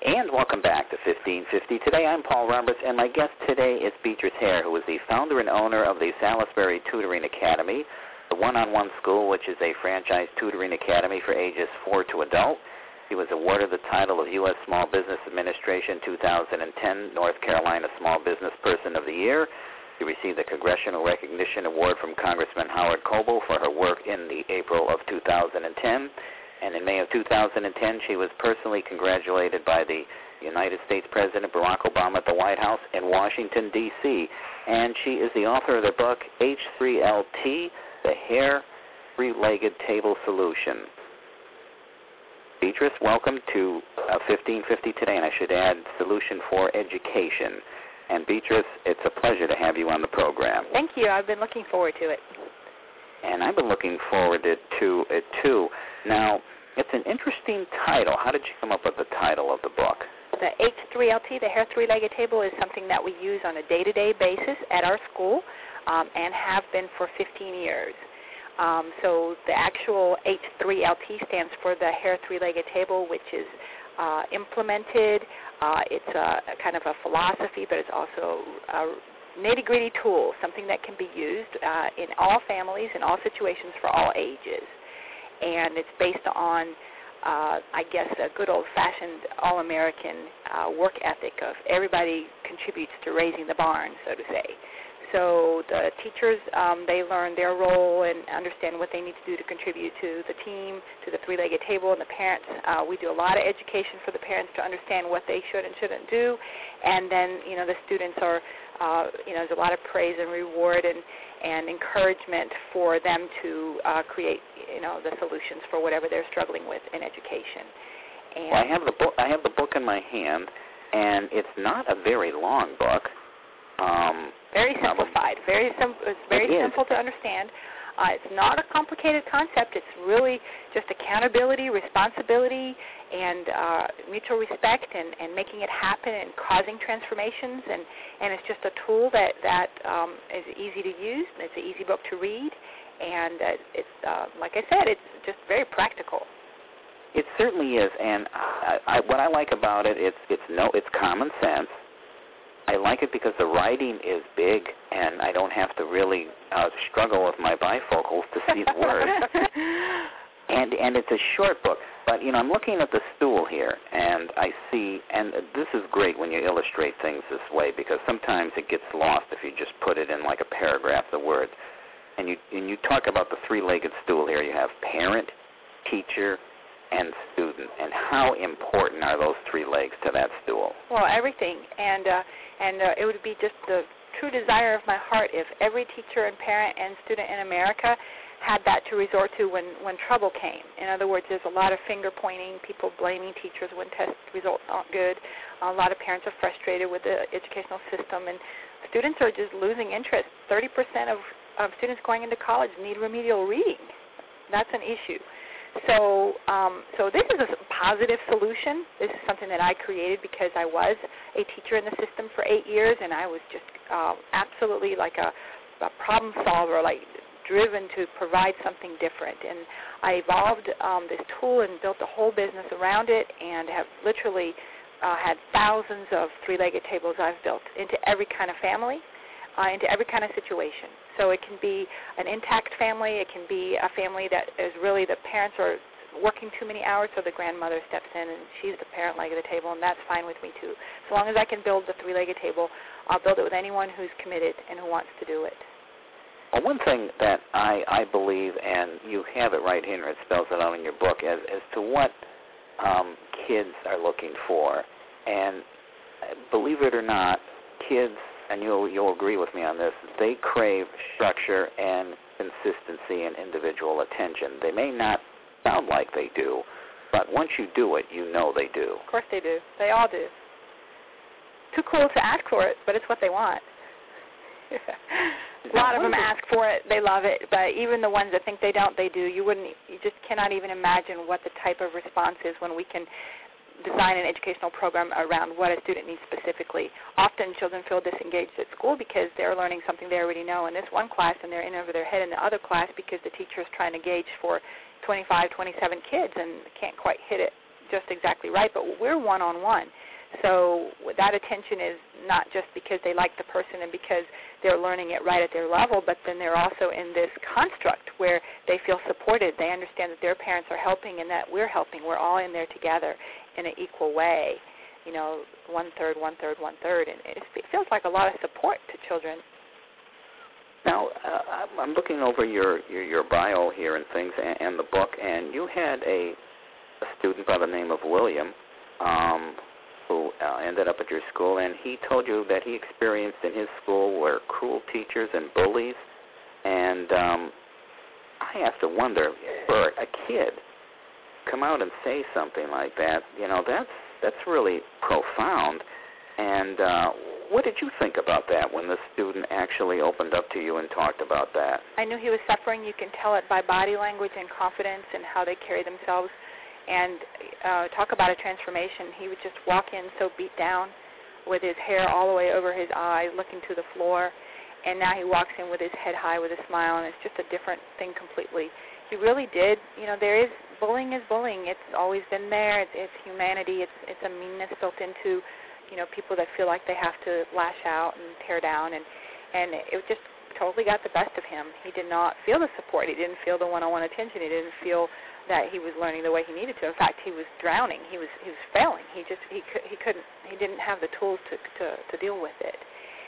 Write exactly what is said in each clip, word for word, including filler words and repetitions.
And welcome back to fifteen fifty. Today I'm Paul Roberts, and my guest today is Beatrice Hare, who is the founder and owner of the Salisbury Tutoring Academy, the one-on-one school, which is a franchise tutoring academy for ages four to adult. He was awarded the title of U S Small Business Administration two thousand ten North Carolina Small Business Person of the Year. She received the Congressional Recognition Award from Congressman Howard Coble for her work in the April of two thousand ten. And in May of two thousand ten, she was personally congratulated by the United States President Barack Obama at the White House in Washington, D C And she is the author of the book H three L T, The Hare Three-Legged Table Solution. Beatrice, welcome to uh, fifteen fifty today, and I should add Solution for Education. And Beatrice, it's a pleasure to have you on the program. Thank you. I've been looking forward to it. And I've been looking forward to it, too. Now, it's an interesting title. How did you come up with the title of the book? The H three L T, the Hare Three-Legged Table, is something that we use on a day-to-day basis at our school um, and have been for fifteen years. Um, so the actual H three L T stands for the Hare Three-Legged Table, which is uh, implemented. Uh, it's a, a kind of a philosophy, but it's also a nitty-gritty tool, something that can be used uh, in all families, in all situations, for all ages. And it's based on, uh, I guess, a good old-fashioned all-American uh, work ethic of everybody contributes to raising the barn, so to say. So the teachers, um, they learn their role and understand what they need to do to contribute to the team, to the three-legged table, and the parents. Uh, we do a lot of education for the parents to understand what they should and shouldn't do. And then, you know, the students are, uh, you know, there's a lot of praise and reward and, and encouragement for them to uh, create, you know, the solutions for whatever they're struggling with in education. And well, I have the book. I have the book in my hand, and it's not a very long book. Um, very simplified. Very sim- It's very it simple to understand. Uh, it's not a complicated concept. It's really just accountability, responsibility, and uh, mutual respect, and, and making it happen and causing transformations. And, and it's just a tool that, that um, is easy to use. It's an easy book to read. And uh, it's, uh, like I said, it's just very practical. It certainly is. And I, I, what I like about it, it's, it's, no, it's common sense. I like it because the writing is big, and I don't have to really uh, struggle with my bifocals to see the words. and and it's a short book. But, you know, I'm looking at the stool here, and I see, and this is great when you illustrate things this way, because sometimes it gets lost if you just put it in like a paragraph, the words. And you, and you talk about the three-legged stool here. You have parent, teacher, and student, and how important are those three legs to that stool? Well, everything, and uh, and uh, it would be just the true desire of my heart if every teacher and parent and student in America had that to resort to when, when trouble came. In other words, there's a lot of finger-pointing, people blaming teachers when test results aren't good. A lot of parents are frustrated with the educational system, and students are just losing interest. thirty percent of um, students going into college need remedial reading. That's an issue. So um, so this is a positive solution. This is something that I created because I was a teacher in the system for eight years, and I was just uh, absolutely like a, a problem solver, like driven to provide something different. And I evolved um, this tool and built a whole business around it, and have literally uh, had thousands of three-legged tables I've built into every kind of family, uh, into every kind of situation. So it can be an intact family. It can be a family that is really the parents are working too many hours, so the grandmother steps in and she's the parent leg of the table, and that's fine with me too. So long as I can build the three-legged table, I'll build it with anyone who's committed and who wants to do it. Well, one thing that I, I believe, and you have it right here, it spells it out in your book, as, as to what um, kids are looking for. And believe it or not, kids, and you'll, you'll agree with me on this, they crave structure and consistency and individual attention. They may not sound like they do, but once you do it, you know they do. Of course they do. They all do. Too cool to ask for it, but it's what they want. A lot of them ask for it. They love it. But even the ones that think they don't, they do. You wouldn't. You just cannot even imagine what the type of response is when we can design an educational program around what a student needs specifically. Often children feel disengaged at school because they're learning something they already know in this one class, and they're in over their head in the other class because the teacher is trying to gauge for twenty-five, twenty-seven kids and can't quite hit it just exactly right, but we're one-on-one. So that attention is not just because they like the person and because they're learning it right at their level, but then they're also in this construct where they feel supported. They understand that their parents are helping and that we're helping. We're all in there together in an equal way, you know, one-third, one-third, one-third. And it feels like a lot of support to children. Now, uh, I'm looking over your, your, your bio here and things and, and the book, and you had a, a student by the name of William um, who uh, ended up at your school, and he told you that he experienced in his school were cruel teachers and bullies. And um, I have to wonder, for a kid come out and say something like that, you know, that's that's really profound. And uh, what did you think about that when the student actually opened up to you and talked about that? I knew he was suffering. You can tell it by body language and confidence and how they carry themselves. And uh, talk about a transformation. He would just walk in so beat down with his hair all the way over his eyes, looking to the floor. And now he walks in with his head high with a smile, and it's just a different thing completely. He really did. You know, there is bullying is bullying. It's always been there. It's, it's humanity. It's it's a meanness built into, you know, people that feel like they have to lash out and tear down. And, and it just totally got the best of him. He did not feel the support. He didn't feel the one-on-one attention. He didn't feel that he was learning the way he needed to. In fact, he was drowning. He was he was failing. He just he could, he couldn't he didn't have the tools to, to to deal with it.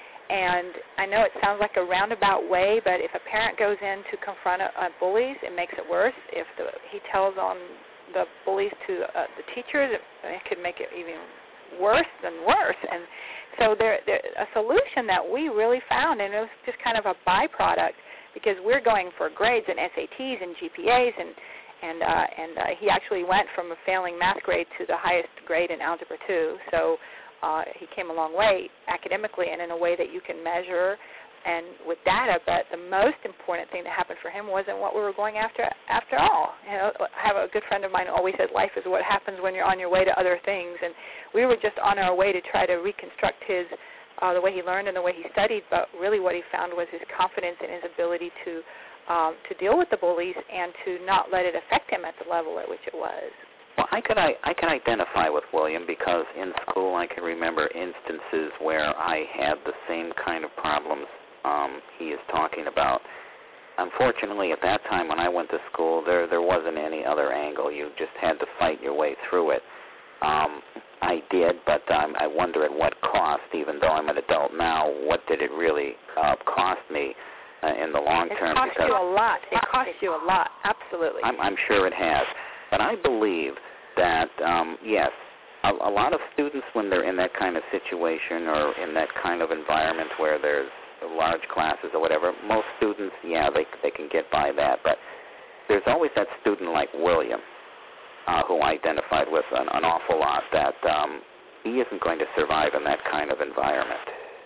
And I know it sounds like a roundabout way, but if a parent goes in to confront a, a bullies, it makes it worse. If the, he tells on the bullies to uh, the teachers, it, it could make it even worse than worse. And so there, there a solution that we really found, and it was just kind of a byproduct because we're going for grades and S A Ts and G P As and And uh, and uh, he actually went from a failing math grade to the highest grade in Algebra two. So uh, he came a long way academically and in a way that you can measure and with data. But the most important thing that happened for him wasn't what we were going after after all. You know, I have a good friend of mine who always says life is what happens when you're on your way to other things. And we were just on our way to try to reconstruct his uh, the way he learned and the way he studied. But really what he found was his confidence and his ability to Um, to deal with the bullies and to not let it affect him at the level at which it was. Well, I could I, I can identify with William because in school I can remember instances where I had the same kind of problems um, he is talking about. Unfortunately, at that time when I went to school, there there wasn't any other angle. You just had to fight your way through it. Um, I did, but um, I wonder at what cost, even though I'm an adult now, what did it really uh, cost me? Uh, in the long term. It cost you a lot. It cost you a lot, absolutely. I'm, I'm sure it has. But I believe that, um, yes, a, a lot of students, when they're in that kind of situation or in that kind of environment where there's large classes or whatever, most students, yeah, they they can get by that. But there's always that student like William, uh, who I identified with an, an awful lot, that um, he isn't going to survive in that kind of environment.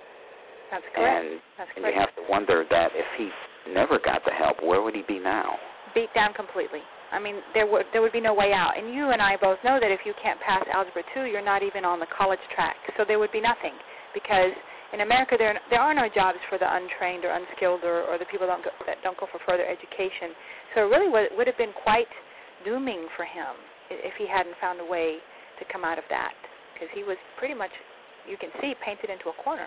That's correct. And That's correct. you have to wonder that if he never got the help, where would he be now? Beat down completely. I mean, there would there would be no way out. And you and I both know that if you can't pass Algebra two, you're not even on the college track. So there would be nothing because in America there there are no jobs for the untrained or unskilled or, or the people don't go, that don't go for further education. So it really would, would have been quite dooming for him if he hadn't found a way to come out of that because he was pretty much, you can see, painted into a corner.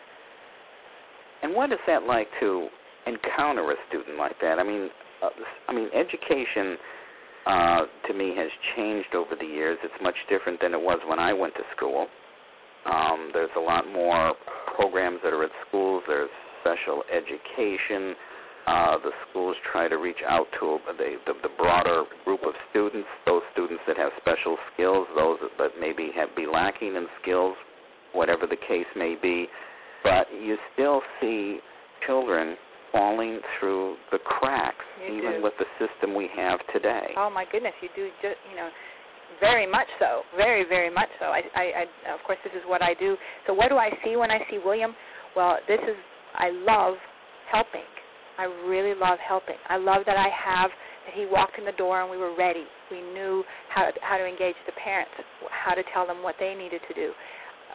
And what is that like to encounter a student like that? I mean, uh, I mean, education uh, to me has changed over the years. It's much different than it was when I went to school. Um, there's a lot more programs that are at schools. There's special education. Uh, the schools try to reach out to the, the, the broader group of students, those students that have special skills, those that maybe have be lacking in skills, whatever the case may be. But you still see children falling through the cracks, you even do. with the system we have today. Oh my goodness, you do. Just, you know, very much so, very, very much so. I, I, I, of course, this is what I do. So, what do I see when I see William? Well, this is. I love helping. I really love helping. I love that I have that he walked in the door and we were ready. We knew how how to engage the parents, how to tell them what they needed to do.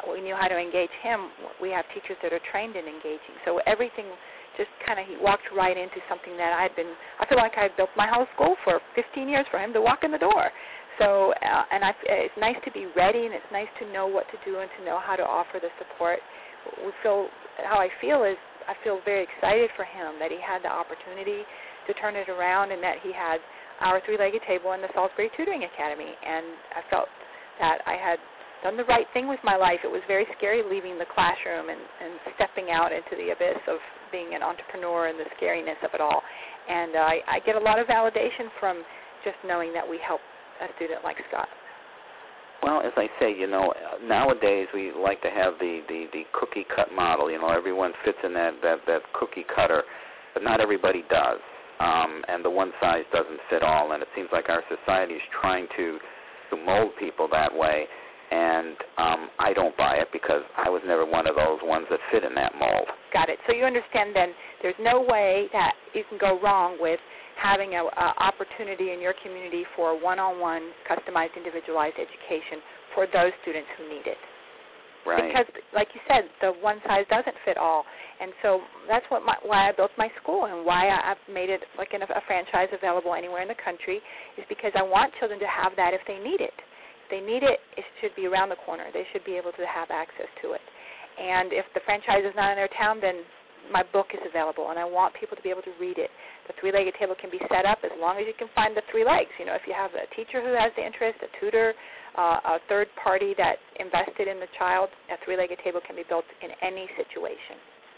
we knew how to engage him. We have teachers that are trained in engaging. So everything just kind of, he walked right into something that I had been, I feel like I built my whole school for fifteen years for him to walk in the door. So, uh, and I, it's nice to be ready, and it's nice to know what to do and to know how to offer the support. We feel, how I feel is, I feel very excited for him that he had the opportunity to turn it around, and that he had our three-legged table in the Salisbury Tutoring Academy. And I felt that I had done the right thing with my life. It was very scary leaving the classroom and, and stepping out into the abyss of being an entrepreneur and the scariness of it all. And uh, I, I get a lot of validation from just knowing that we help a student like Scott. Well, as I say, you know, nowadays we like to have the, the, the cookie cut model. You know, everyone fits in that, that, that cookie cutter, but not everybody does. Um, and the one size doesn't fit all. And it seems like our society is trying to, to mold people that way. And um, I don't buy it, because I was never one of those ones that fit in that mold. Got it. So you understand then there's no way that you can go wrong with having an opportunity in your community for one-on-one, customized, individualized education for those students who need it. Right. Because, like you said, the one size doesn't fit all. And so that's what my, why I built my school, and why I've made it like in a, a franchise available anywhere in the country, is because I want children to have that if they need it. If they need it, it should be around the corner. They should be able to have access to it. And if the franchise is not in their town, then my book is available, and I want people to be able to read it. The three-legged table can be set up as long as you can find the three legs. You know, if you have a teacher who has the interest, a tutor, uh, a third party that invested in the child, a three-legged table can be built in any situation.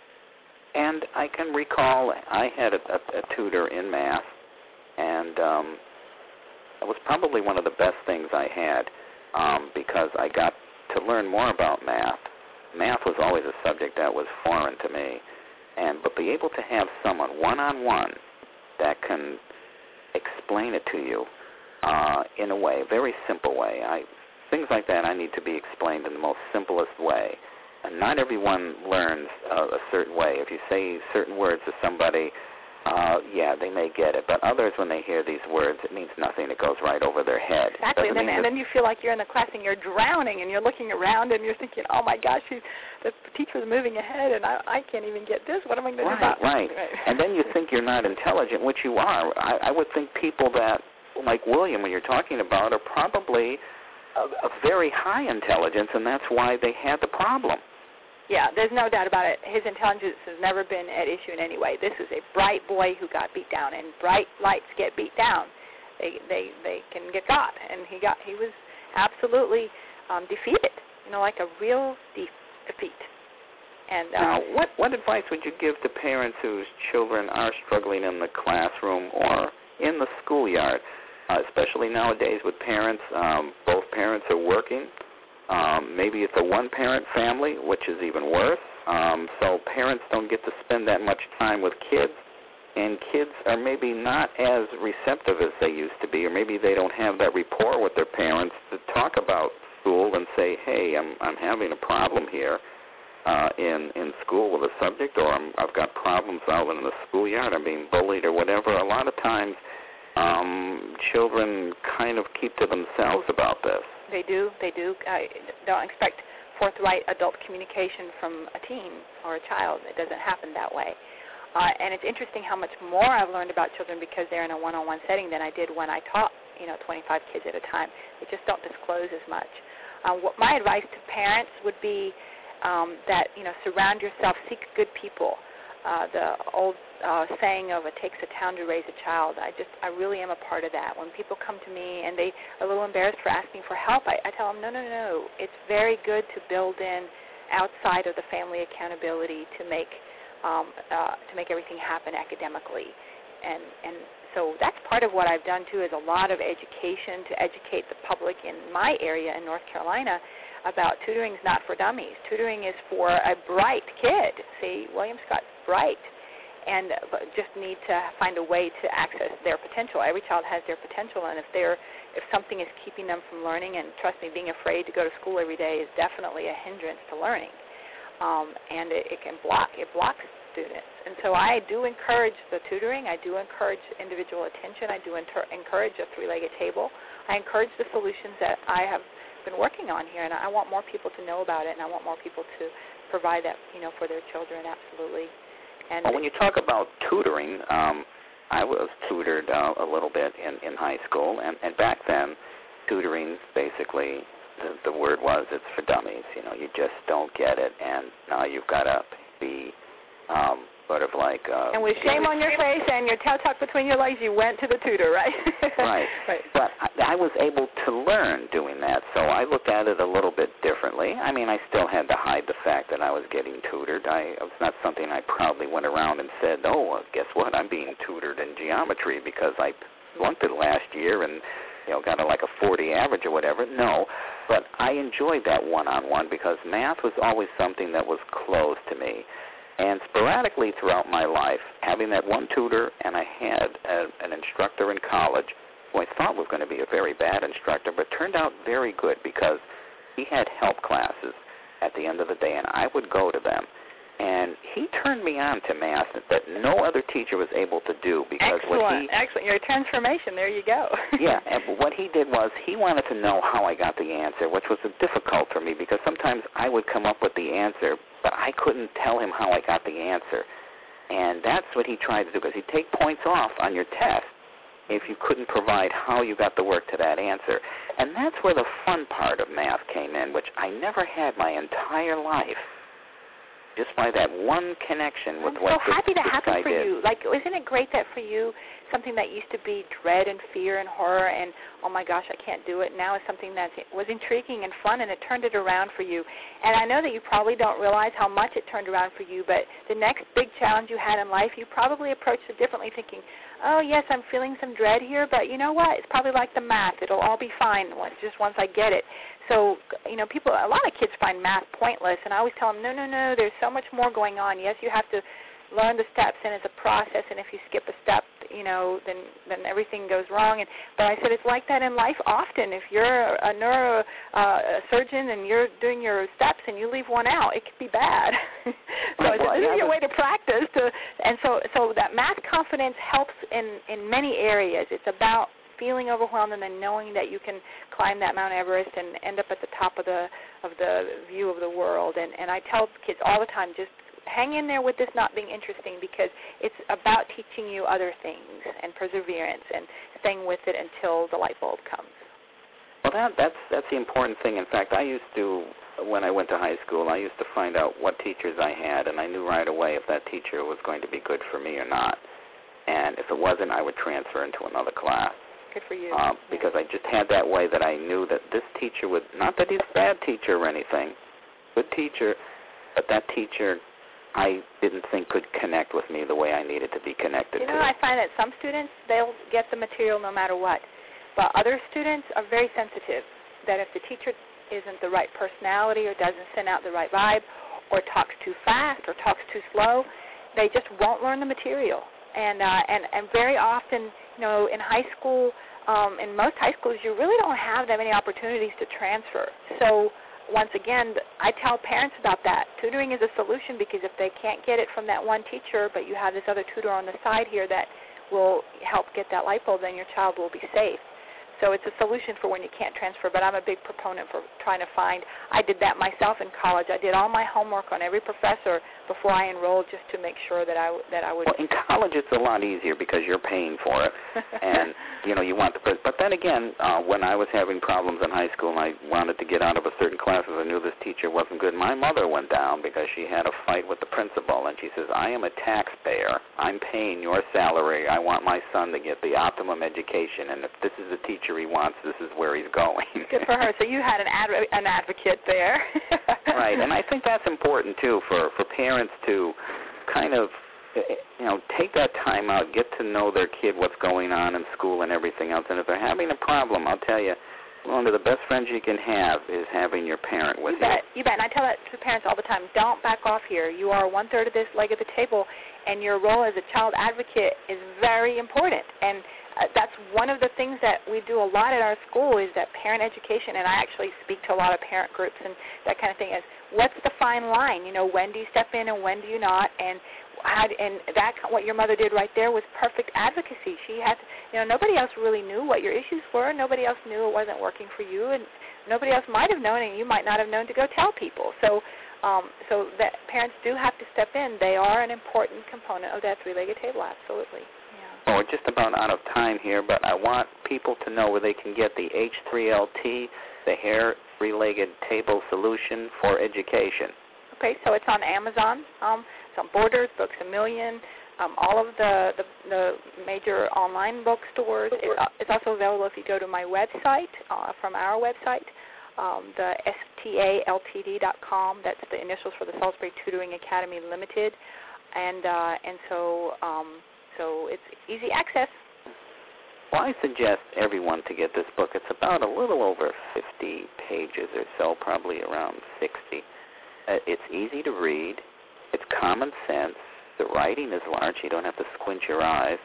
And I can recall I had a, a, a tutor in math, and um, it was probably one of the best things I had, um, because I got to learn more about math. Math was always a subject that was foreign to me, and but be able to have someone one-on-one that can explain it to you uh, in a way, a very simple way. I, things like that I need to be explained in the most simplest way. And not everyone learns uh, a certain way. If you say certain words to somebody, uh, yeah, they may get it. But others, when they hear these words, it means nothing. It goes right over their head. Exactly. And then, and then you feel like you're in the class and you're drowning, and you're looking around and you're thinking, oh, my gosh, she, the teacher's moving ahead, and I, I can't even get this. What am I going to right, do about Right, right. And then you think you're not intelligent, which you are. I, I would think people that, like William, when you're talking about, are probably of, of very high intelligence, and that's why they had the problem. Yeah, there's no doubt about it. His intelligence has never been at issue in any way. This is a bright boy who got beat down, and bright lights get beat down. They they they can get got, and he got he was absolutely um, defeated. You know, like a real de- defeat. And uh, now, what what advice would you give to parents whose children are struggling in the classroom or in the schoolyard, uh, especially nowadays with parents? Um, both parents are working. Um, maybe it's a one-parent family, which is even worse. Um, so parents don't get to spend that much time with kids, and kids are maybe not as receptive as they used to be, or maybe they don't have that rapport with their parents to talk about school and say, hey, I'm I'm having a problem here uh, in in school with a subject, or I'm, I've got problems out in the schoolyard, I'm being bullied or whatever. A lot of times um, children kind of keep to themselves about this. They do. They do. I don't expect forthright adult communication from a teen or a child. It doesn't happen that way. Uh, and it's interesting how much more I've learned about children because they're in a one-on-one setting than I did when I taught, you know, twenty-five kids at a time. They just don't disclose as much. Uh, what my advice to parents would be um, that, you know, surround yourself, seek good people. Uh, the old uh, saying of it takes a town to raise a child, I just, I really am a part of that. When people come to me and they are a little embarrassed for asking for help, I, I tell them, no, no, no. It's very good to build in outside of the family accountability to make um, uh, to make everything happen academically. And, and so that's part of what I've done, too, is a lot of education to educate the public in my area in North Carolina about tutoring is not for dummies. Tutoring is for a bright kid. See, William Scott's bright, and uh, just need to find a way to access their potential. Every child has their potential, and if they're if something is keeping them from learning, and trust me, being afraid to go to school every day is definitely a hindrance to learning, um, and it, it can block it blocks students. And so I do encourage the tutoring. I do encourage individual attention. I do inter- encourage a three-legged table. I encourage the solutions that I have been working on here, and I want more people to know about it, and I want more people to provide that, you know, for their children, absolutely. And well, when you talk about tutoring, um, I was tutored uh, a little bit in, in high school, and, and back then, tutoring basically, the, the word was, it's for dummies. You know, you just don't get it, and now you've got to be um, sort of like... Uh, and with shame on your face and your tail tucked between your legs, you went to the tutor, right? Right. Right. But I, I was able to learn doing that, so I looked at it a little bit differently. I mean, I still had to hide the fact that I was getting tutored. I, it was not something I proudly went around and said, oh, well, guess what, I'm being tutored in geometry because I flunked it last year and, you know, got a, like a forty average or whatever. No, but I enjoyed that one-on-one because math was always something that was close to me. And sporadically throughout my life, having that one tutor, and I had a, an instructor in college who I thought was going to be a very bad instructor, but turned out very good because he had help classes at the end of the day, and I would go to them. And he turned me on to math that no other teacher was able to do because excellent, what he excellent. Your transformation, there you go. Yeah, and what he did was he wanted to know how I got the answer, which was difficult for me because sometimes I would come up with the answer, but I couldn't tell him how I got the answer. And that's what he tried to do because he'd take points off on your test if you couldn't provide how you got the work to that answer. And that's where the fun part of math came in, which I never had my entire life. Just by that one connection with I'm what so this, happy that this happened guy for did. you. Like, isn't it great that for you, something that used to be dread and fear and horror and, oh, my gosh, I can't do it, now is something that was intriguing and fun, and it turned it around for you. And I know that you probably don't realize how much it turned around for you, but the next big challenge you had in life, you probably approached it differently, thinking, oh, yes, I'm feeling some dread here, but you know what? It's probably like the math. It'll all be fine just once I get it. So, you know, people, a lot of kids find math pointless, and I always tell them, no, no, no, there's so much more going on. Yes, you have to learn the steps, and it's a process, and if you skip a step, you know, then then everything goes wrong. And But I said it's like that in life often. If you're a neurosurgeon uh, and you're doing your steps and you leave one out, it could be bad. so well, I said, this yeah, is your way to practice. To, and so, so that math confidence helps in, in many areas. It's about feeling overwhelmed and then knowing that you can climb that Mount Everest and end up at the top of the of the view of the world. And, and I tell kids all the time, just hang in there with this not being interesting because it's about teaching you other things and perseverance and staying with it until the light bulb comes. Well, that, that's that's the important thing. In fact, I used to, when I went to high school, I used to find out what teachers I had, and I knew right away if that teacher was going to be good for me or not. And if it wasn't, I would transfer into another class. Good for you. Um, because I just had that way that I knew that this teacher would, not that he's a bad teacher or anything, good teacher, but that teacher I didn't think could connect with me the way I needed to be connected you know, to. I find that some students, they'll get the material no matter what. But other students are very sensitive, that if the teacher isn't the right personality or doesn't send out the right vibe or talks too fast or talks too slow, they just won't learn the material. And, uh, and, and very often, you know, in high school, um, in most high schools, you really don't have that many opportunities to transfer. So once again, I tell parents about that. Tutoring is a solution because if they can't get it from that one teacher, but you have this other tutor on the side here that will help get that light bulb, then your child will be safe. So it's a solution for when you can't transfer, but I'm a big proponent for trying to find. I did that myself in college. I did all my homework on every professor before I enrolled just to make sure that I, that I would. Well, in college it's a lot easier because you're paying for it, and, you know, you want the, but then again, uh, when I was having problems in high school and I wanted to get out of a certain class because I knew this teacher wasn't good, my mother went down because she had a fight with the principal, and she says, I am a taxpayer. I'm paying your salary. I want my son to get the optimum education, and if this is the teacher he wants, this is where he's going. Good for her. So you had an, adv- an advocate there. Right, and I think that's important, too, for, for parents to kind of, you know, take that time out, get to know their kid, what's going on in school and everything else. And if they're having a problem, I'll tell you, one of the best friends you can have is having your parent with you. You bet, you bet. And I tell that to parents all the time. Don't back off here. You are one-third of this leg of the table, and your role as a child advocate is very important. And uh, that's one of the things that we do a lot at our school is that parent education, and I actually speak to a lot of parent groups and that kind of thing, is what's the fine line? You know, when do you step in and when do you not? And how, and that what your mother did right there was perfect advocacy. She had, you know, nobody else really knew what your issues were. Nobody else knew it wasn't working for you, and nobody else might have known, and you might not have known to go tell people. So, um, so that parents do have to step in. They are an important component of that three-legged table. Absolutely. Yeah. Oh, we're just about out of time here, but I want people to know where they can get the H three L T, the Hair Three-Legged Table Solution for Education. Okay, so it's on Amazon. Um, it's on Borders, Books A Million, um, all of the, the, the major online bookstores. It's, uh, it's also available if you go to my website, uh, from our website, um, the S T A L T D dot com. That's the initials for the Salisbury Tutoring Academy Limited. And uh, and so um, so it's easy access. Well, I suggest everyone to get this book. It's about a little over fifty pages or so, probably around sixty. Uh, it's easy to read. It's common sense. The writing is large. You don't have to squint your eyes.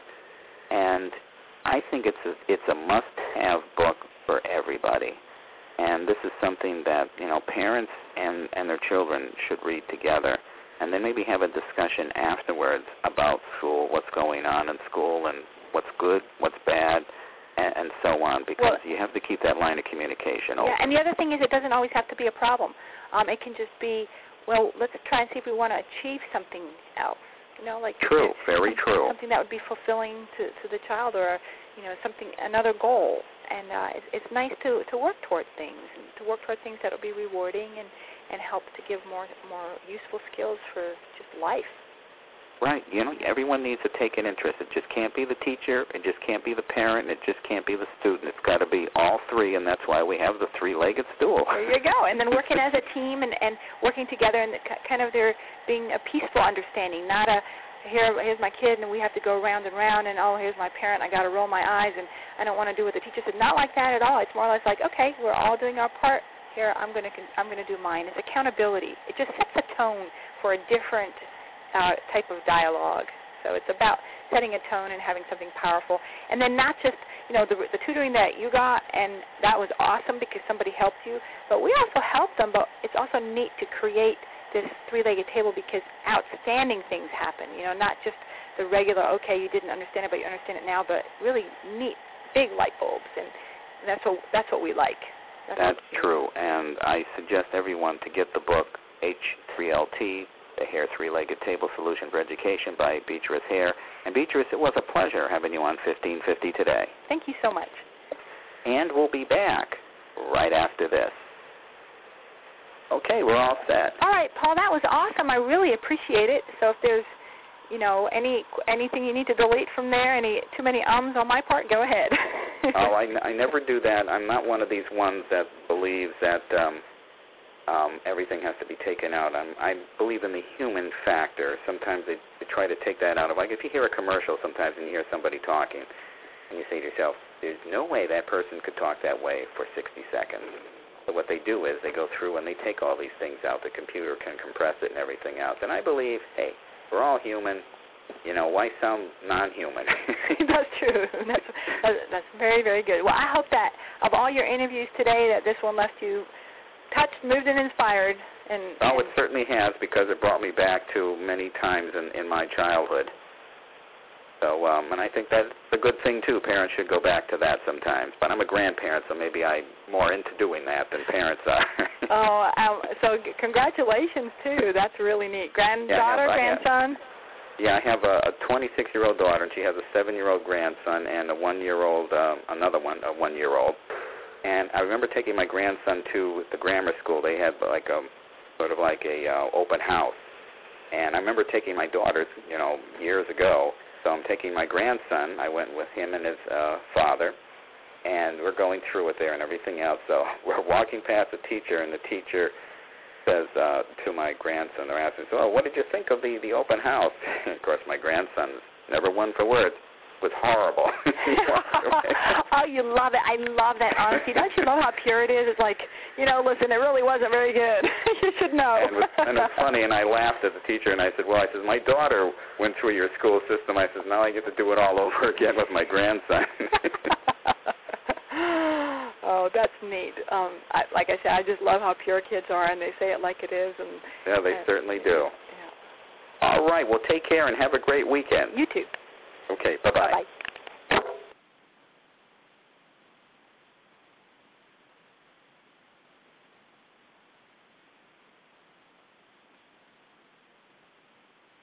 And I think it's a, it's a must-have book for everybody. And this is something that, you know, parents and, and their children should read together. And then maybe have a discussion afterwards about school, what's going on in school, and what's good, what's bad, and, and so on, because well, you have to keep that line of communication open. Yeah, and the other thing is it doesn't always have to be a problem. Um, it can just be, well, let's try and see if we want to achieve something else. You know, like true, very something, true. Something that would be fulfilling to, to the child, or you know, something another goal. And uh, it's, it's nice to, to work toward things, and to work toward things that will be rewarding and, and help to give more more useful skills for just life. Right. You know, everyone needs to take an interest. It just can't be the teacher. It just can't be the parent. It just can't be the student. It's got to be all three, and that's why we have the three-legged stool. There you go. And then working as a team and, and working together, and the, kind of there being a peaceful understanding, not a here here's my kid and we have to go round and round, and oh, here's my parent, I got to roll my eyes and I don't want to do what the teacher said. Not like that at all. It's more or less like, okay, we're all doing our part. Here, I'm going to I'm going to do mine. It's accountability. It just sets a tone for a different Uh, type of dialogue. So it's about setting a tone and having something powerful. And then not just, you know, the, the tutoring that you got, and that was awesome because somebody helped you, but we also helped them, but it's also neat to create this three-legged table because outstanding things happen, you know, not just the regular, okay, you didn't understand it, but you understand it now, but really neat, big light bulbs, and that's what, that's what we like. That's, that's true, and I suggest everyone to get the book H three L T, The Hair Three-Legged Table Solution for Education by Beatrice Hare. And Beatrice, it was a pleasure having you on fifteen fifty today. Thank you so much. And we'll be back right after this. Okay, we're all set. All right, Paul, that was awesome. I really appreciate it. So if there's, you know, any anything you need to delete from there, any too many ums on my part, go ahead. oh, I, I never do that. I'm not one of these ones that believes that um, Um, everything has to be taken out. I'm, I believe in the human factor. Sometimes they, they try to take that out of, like if you hear a commercial sometimes and you hear somebody talking and you say to yourself, there's no way that person could talk that way for sixty seconds. So what they do is they go through and they take all these things out. The computer can compress it and everything else. And I believe, hey, we're all human. You know, why sound non-human? That's true. That's, that's very, very good. Well, I hope that of all your interviews today that this one left you touched, moved, and inspired. And, oh, and it certainly has, because it brought me back to many times in, in my childhood. So, um, and I think that's a good thing, too. Parents should go back to that sometimes. But I'm a grandparent, so maybe I'm more into doing that than parents are. oh, um, so congratulations, too. That's really neat. Granddaughter, yeah, grandson? Yeah, I have a twenty-six-year-old daughter, and she has a seven-year-old grandson and a one-year-old, uh, another one, a one-year-old. And I remember taking my grandson to the grammar school. They had like a sort of like a uh, open house. And I remember taking my daughters, you know, years ago. So I'm taking my grandson. I went with him and his uh, father, and we're going through it there and everything else. So we're walking past the teacher, and the teacher says uh, to my grandson, they're asking, so, oh, what did you think of the, the open house? And of course, my grandson's never one for words. was horrible. Oh, you love it. I love that honesty. Don't you love how pure it is? It's like, you know, listen, it really wasn't very good. You should know. And, it was, and it's funny, and I laughed at the teacher, and I said, well, I said, my daughter went through your school system. I said, now I get to do it all over again with my grandson. Oh, that's neat. Um, I, like I said, I just love how pure kids are, and they say it like it is. And yeah, they and, certainly do. Yeah. All right. Well, take care and have a great weekend. You too. Okay. Bye-bye. Bye-bye.